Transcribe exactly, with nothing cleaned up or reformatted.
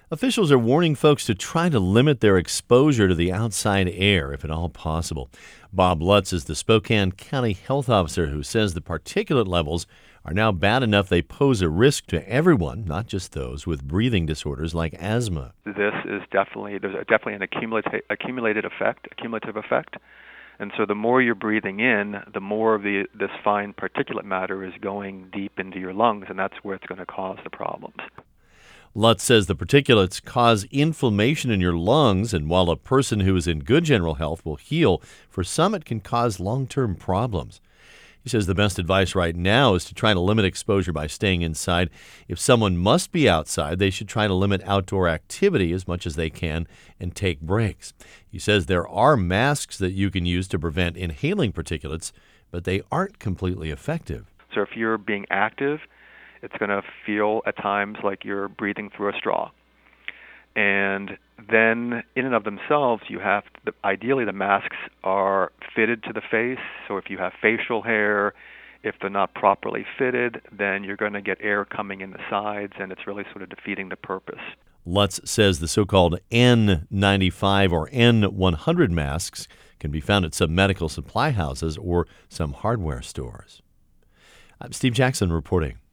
Officials are warning folks to try to limit their exposure to the outside air if at all possible. Bob Lutz is the Spokane County Health Officer who says the particulate levels are now bad enough they pose a risk to everyone, not just those with breathing disorders like asthma. This is definitely, there's definitely an accumulate, accumulated effect, accumulative effect. And so the more you're breathing in, the more of the this fine particulate matter is going deep into your lungs, and that's where it's going to cause the problems. Lutz says the particulates cause inflammation in your lungs, and while a person who is in good general health will heal, for some it can cause long-term problems. He says the best advice right now is to try to limit exposure by staying inside. If someone must be outside, they should try to limit outdoor activity as much as they can and take breaks. He says there are masks that you can use to prevent inhaling particulates, but they aren't completely effective. So if you're being active, it's going to feel at times like you're breathing through a straw. And then in and of themselves, you have, the, ideally the masks are fitted to the face. So if you have facial hair, if they're not properly fitted, then you're going to get air coming in the sides, and it's really sort of defeating the purpose. Lutz says the so-called N ninety-five or N one hundred masks can be found at some medical supply houses or some hardware stores. I'm Steve Jackson reporting.